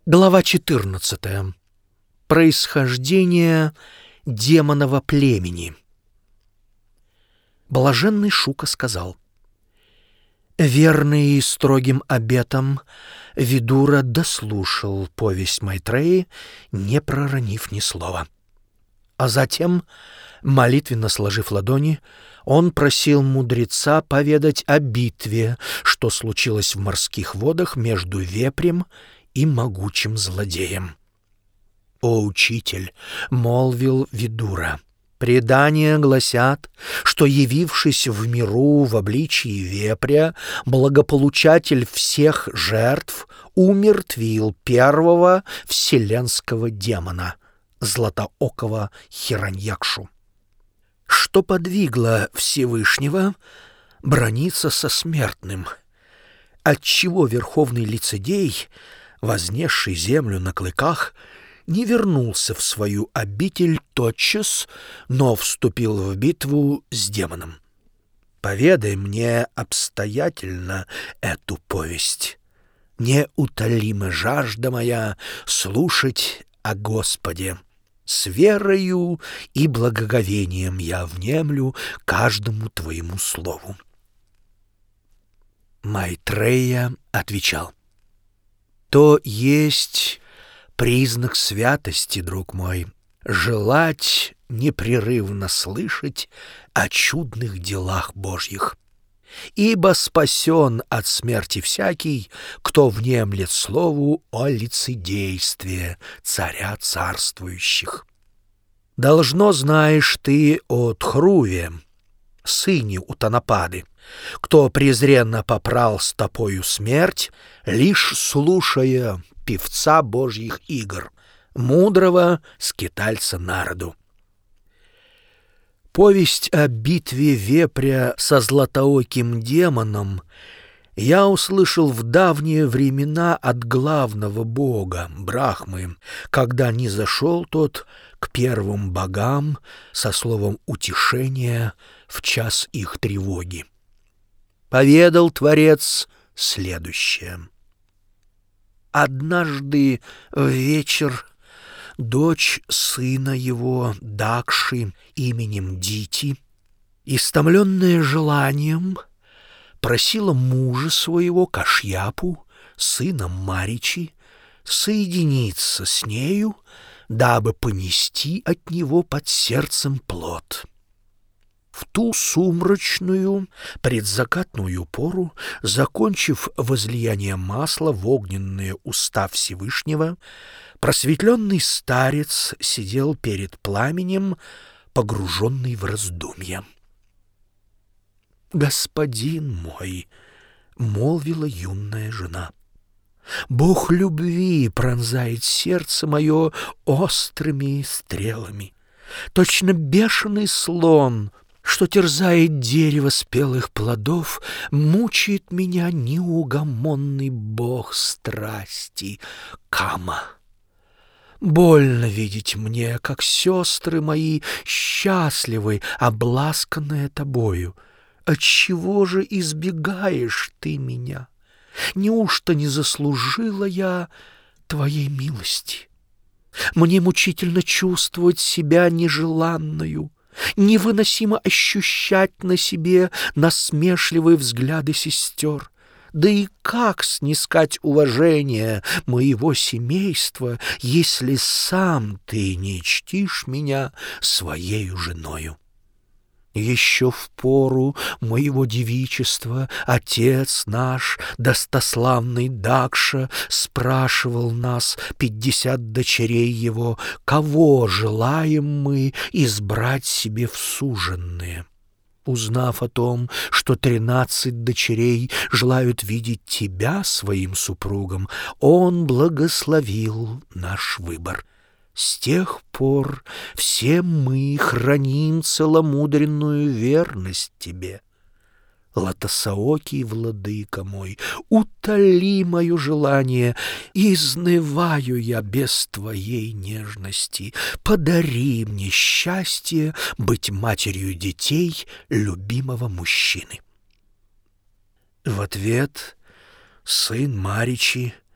Глава 14. Происхождение демоново племени. Блаженный Шука сказал: «Верный строгим обетам, Видура дослушал повесть Майтреи, не проронив ни слова. А затем, молитвенно сложив ладони, он просил мудреца поведать о битве, что случилось в морских водах между вепрем и могучим злодеем. «О, учитель!» — молвил Видура. «Предания гласят, что, явившись в миру в обличии вепря, благополучатель всех жертв умертвил первого вселенского демона, златоокого Хираньякшу. Что подвигло Всевышнего браниться со смертным? Отчего верховный лицедей, вознесший землю на клыках, не вернулся в свою обитель тотчас, но вступил в битву с демоном? Поведай мне обстоятельно эту повесть. Неутолима жажда моя слушать о Господе. С верою и благоговением я внемлю каждому твоему слову». Майтрея отвечал: «То есть признак святости, друг мой, желать непрерывно слышать о чудных делах Божьих. Ибо спасен от смерти всякий, кто внемлет слову о лицедействе царя царствующих. Должно знаешь ты о Тхруве, сыне Утанапады, кто презренно попрал стопою смерть, лишь слушая певца Божьих игр, мудрого скитальца Нараду. Повесть о битве вепря со златооким демоном я услышал в давние времена от главного бога Брахмы, когда низошел тот к первым богам со словом утешения в час их тревоги. Поведал Творец следующее. Однажды в вечер дочь сына его, Дакши, именем Дити, истомленная желанием, просила мужа своего Кашьяпу, сына Маричи, соединиться с нею, дабы понести от него под сердцем плод. В ту сумрачную предзакатную пору, закончив возлияние масла в огненные уста Всевышнего, просветленный старец сидел перед пламенем, погруженный в раздумья. «Господин мой», — молвила юная жена, — «Бог любви пронзает сердце мое острыми стрелами. Точно бешеный слон, что терзает дерево спелых плодов, мучает меня неугомонный бог страсти Кама. Больно видеть мне, как сестры мои счастливы, обласканные тобою. Отчего же избегаешь ты меня? Неужто не заслужила я твоей милости? Мне мучительно чувствовать себя нежеланную, невыносимо ощущать на себе насмешливые взгляды сестер. Да и как снискать уважение моего семейства, если сам ты не чтишь меня своею женою? Еще в пору моего девичества отец наш, достославный Дакша, спрашивал нас, 50 дочерей его, кого желаем мы избрать себе в суженные. Узнав о том, что 13 дочерей желают видеть тебя своим супругом, он благословил наш выбор. С тех пор все мы храним целомудренную верность тебе. Лотосоокий владыка мой, утоли мое желание, изнываю я без твоей нежности. Подари мне счастье быть матерью детей любимого мужчины». В ответ сын Маричи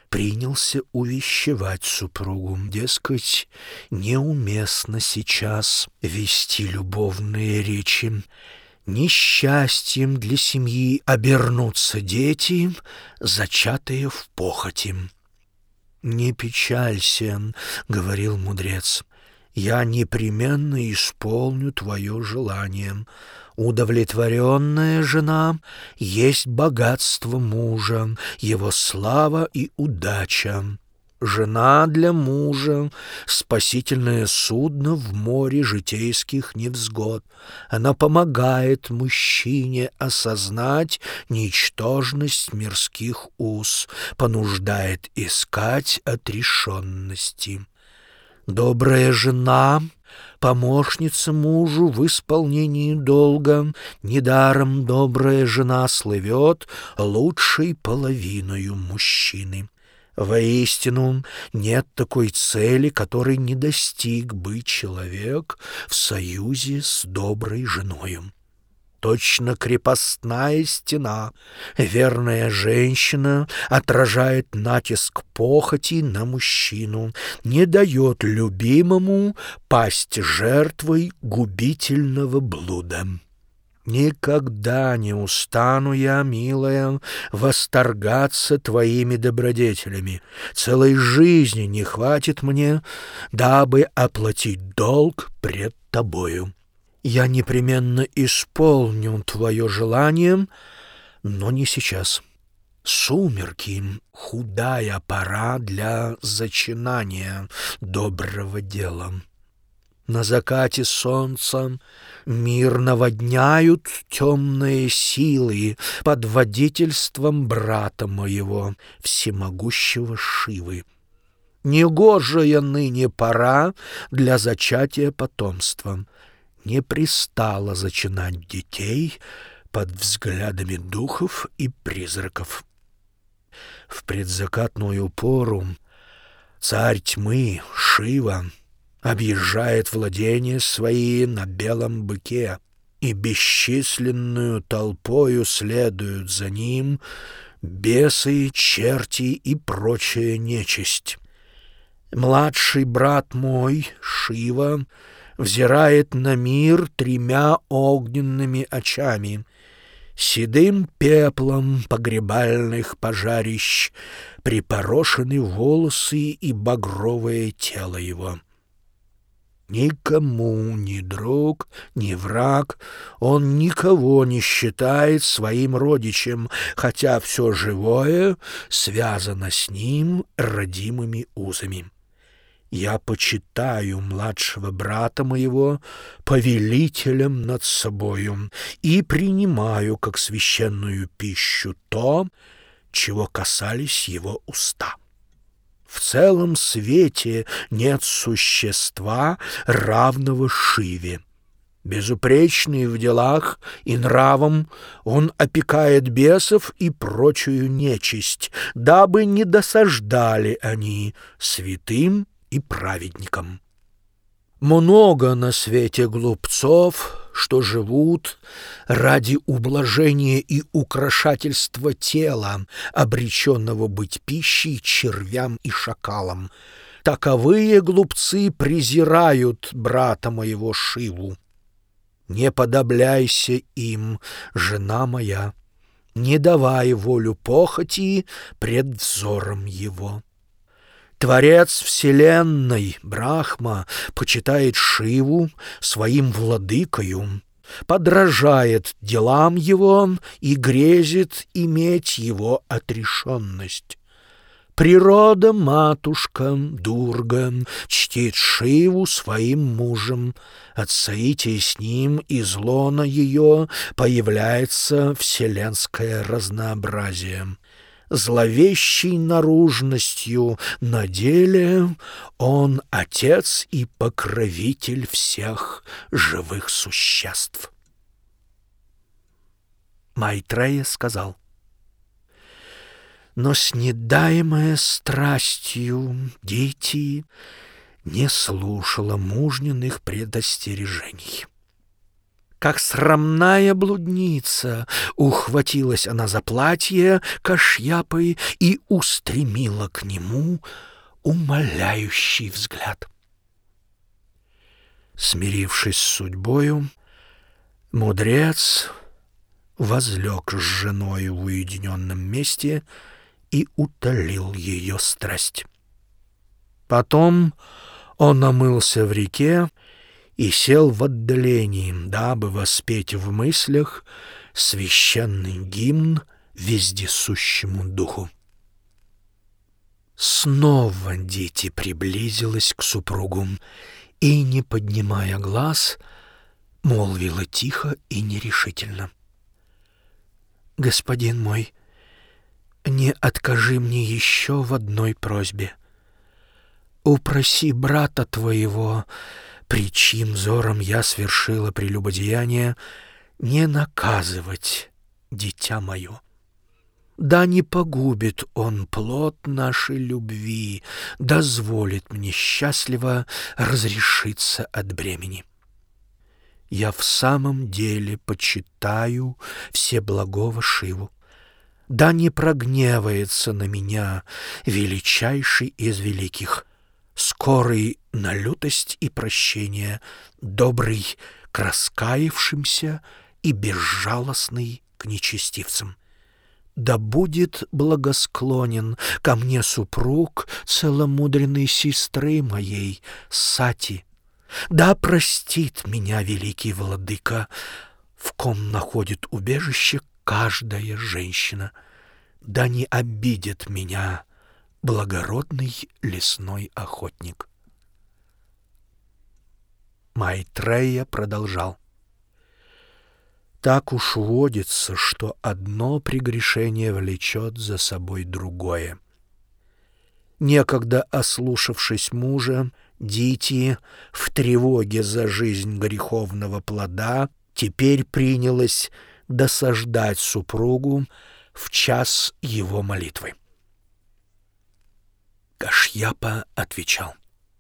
принялся увещевать супругу, дескать, неуместно сейчас вести любовные речи. Несчастьем для семьи обернутся дети, зачатые в похоти. «Не печалься», — говорил мудрец, — «я непременно исполню твое желание. Удовлетворенная жена есть богатство мужа, его слава и удача. Жена для мужа — спасительное судно в море житейских невзгод. Она помогает мужчине осознать ничтожность мирских уз, понуждает искать отрешенности. Добрая жена — помощница мужу в исполнении долга. Недаром добрая жена слывет лучшей половиною мужчины. Воистину, нет такой цели, которой не достиг бы человек в союзе с доброй женою. Точно крепостная стена, верная женщина отражает натиск похоти на мужчину, не дает любимому пасть жертвой губительного блуда. Никогда не устану я, милая, восторгаться твоими добродетелями. Целой жизни не хватит мне, дабы оплатить долг пред тобою. Я непременно исполню твое желание, но не сейчас. Сумерки — худая пора для зачинания доброго дела. На закате солнца мир наводняют темные силы под водительством брата моего, всемогущего Шивы. Негожая ныне пора для зачатия потомства. Не пристало зачинать детей под взглядами духов и призраков. В предзакатную пору царь тьмы Шива объезжает владения свои на белом быке, и бесчисленную толпою следуют за ним бесы, черти и прочая нечисть. Младший брат мой, Шива, взирает на мир 3 огненными очами. Седым пеплом погребальных пожарищ припорошены волосы и багровое тело его. Никому ни друг, ни враг, он никого не считает своим родичем, хотя все живое связано с ним родимыми узами. Я почитаю младшего брата моего повелителем над собою и принимаю как священную пищу то, чего касались его уста. В целом свете нет существа, равного Шиве. Безупречный в делах и нравом, он опекает бесов и прочую нечисть, дабы не досаждали они святым и праведникам. Много на свете глупцов, что живут ради ублажения и украшательства тела, обреченного быть пищей червям и шакалам. Таковые глупцы презирают брата моего Шиву. Не подобляйся им, жена моя, не давай волю похоти пред взором его. Творец вселенной, Брахма, почитает Шиву своим владыкою, подражает делам его и грезит иметь его отрешенность. Природа-матушка Дурга чтит Шиву своим мужем. От соития с ним из лона ее появляется вселенское разнообразие. Зловещей наружностью на деле он отец и покровитель всех живых существ. Майтрея сказал: но снедаемая страстью Дити не слушала мужниных предостережений. Как срамная блудница, ухватилась она за платье Кашьяпы и устремила к нему умоляющий взгляд. Смирившись с судьбою, мудрец возлег с женою в уединенном месте и утолил ее страсть. Потом он омылся в реке и сел в отдалении, дабы воспеть в мыслях священный гимн вездесущему духу. Снова Дити приблизилась к супругу и, не поднимая глаз, молвила тихо и нерешительно: «Господин мой, не откажи мне еще в одной просьбе. Упроси брата твоего, при чьим взором я свершила прелюбодеяние, не наказывать дитя мое. Да не погубит он плод нашей любви, дозволит мне счастливо разрешиться от бремени. Я в самом деле почитаю всеблагого Шиву. Да не прогневается на меня величайший из великих, скорый на лютость и прощение, добрый к раскаявшимся и безжалостный к нечестивцам. Да будет благосклонен ко мне супруг целомудренной сестры моей Сати. Да простит меня великий владыка, в ком находит убежище каждая женщина. Да не обидит меня благородный лесной охотник». Майтрея продолжал: «Так уж водится, что одно прегрешение влечет за собой другое. Некогда ослушавшись мужа, Дити в тревоге за жизнь греховного плода теперь принялась досаждать супругу в час его молитвы. Кашьяпа отвечал: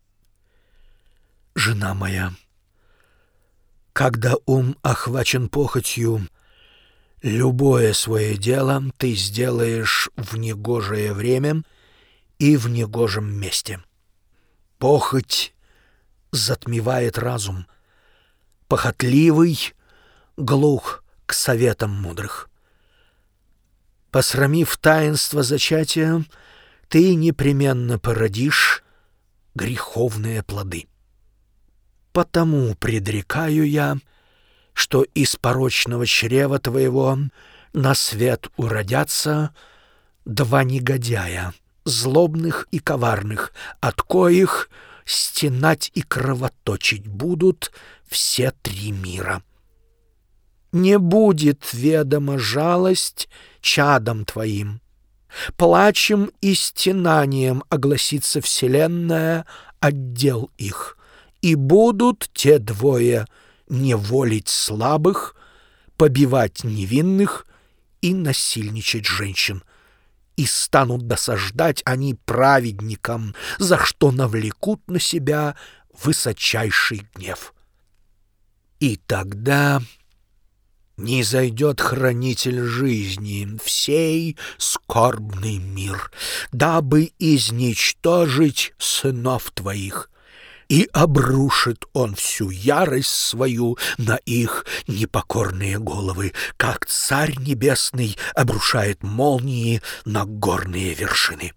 «Жена моя, когда ум охвачен похотью, любое свое дело ты сделаешь в негожее время и в негожем месте. Похоть затмевает разум, похотливый глух к советам мудрых. Посрамив таинство зачатия, ты непременно породишь греховные плоды. Потому предрекаю я, что из порочного чрева твоего на свет уродятся два негодяя, злобных и коварных, от коих стенать и кровоточить будут все три мира. Не будет ведома жалость чадам твоим. Плачем и стенанием огласится вселенная отдел их, и будут те двое неволить слабых, побивать невинных и насильничать женщин. И станут досаждать они праведникам, за что навлекут на себя высочайший гнев. И тогда низойдет хранитель жизни в сей скорбный мир, дабы изничтожить сынов твоих, и обрушит он всю ярость свою на их непокорные головы, как Царь Небесный обрушает молнии на горные вершины.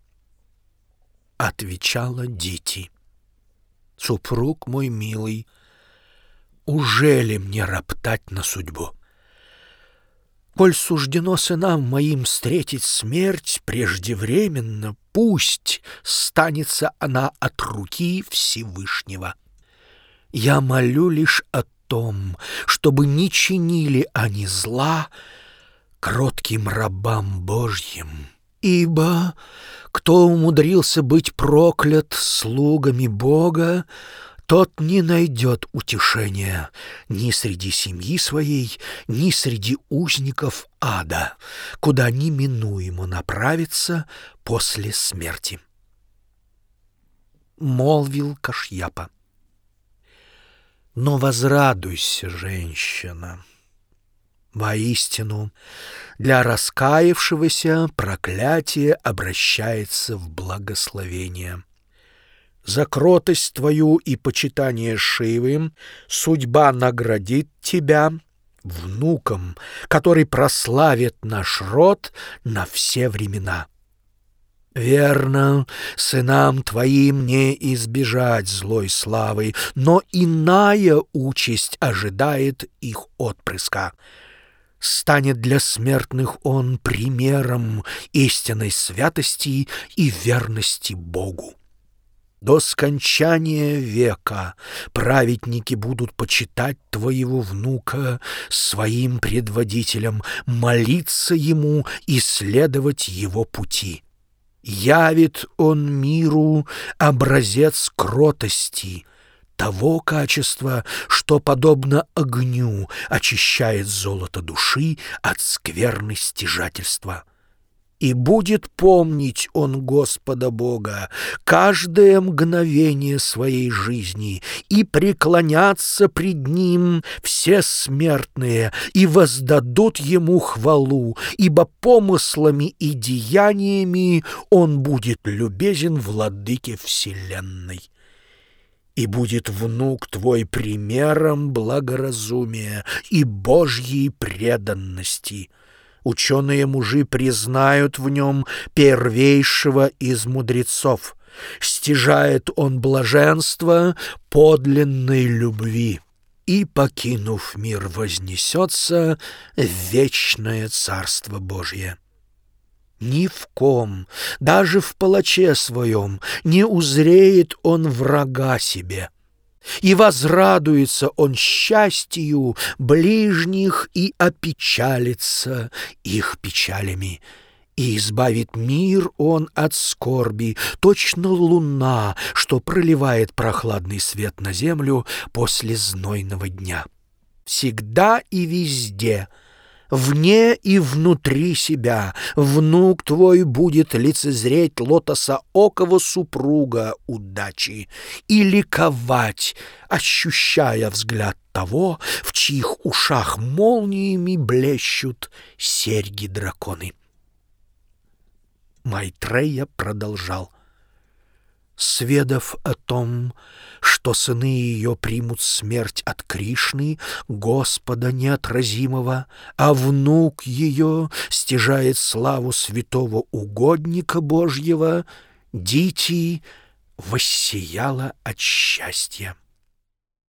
Отвечала Дити: «Супруг мой милый, ужели мне роптать на судьбу? Коль суждено сынам моим встретить смерть преждевременно, пусть станется она от руки Всевышнего. Я молю лишь о том, чтобы не чинили они зла кротким рабам Божьим. Ибо кто умудрился быть проклят слугами Бога, тот не найдет утешения ни среди семьи своей, ни среди узников ада, куда неминуемо направиться после смерти». Молвил Кашьяпа: Но возрадуйся, женщина. Воистину, для раскаявшегося проклятие обращается в благословение. За кротость твою и почитание Шивы судьба наградит тебя внуком, который прославит наш род на все времена. Верно, сынам твоим не избежать злой славы, но иная участь ожидает их отпрыска. Станет для смертных он примером истинной святости и верности Богу. До скончания века праведники будут почитать твоего внука своим предводителем, молиться ему и следовать его пути. Явит он миру образец кротости, того качества, что, подобно огню, очищает золото души от скверны стяжательства. И будет помнить он Господа Бога каждое мгновение своей жизни, и преклонятся пред Ним все смертные, и воздадут Ему хвалу, ибо помыслами и деяниями Он будет любезен владыке вселенной. И будет внук твой примером благоразумия и Божьей преданности. Ученые мужи признают в нем первейшего из мудрецов. Стяжает он блаженство подлинной любви и, покинув мир, вознесется в вечное Царство Божье. Ни в ком, даже в палаче своем, не узреет он врага себе. И возрадуется он счастью ближних и опечалится их печалями. И избавит мир он от скорби, точно луна, что проливает прохладный свет на землю после знойного дня. Всегда и везде, вне и внутри себя, внук твой будет лицезреть лотосоокого супруга удачи и ликовать, ощущая взгляд того, в чьих ушах молниями блещут серьги-драконы. Майтрея продолжал. Сведав о том, что сыны ее примут смерть от Кришны, Господа неотразимого, а внук ее стяжает славу святого угодника Божьего, Дити воссияла от счастья.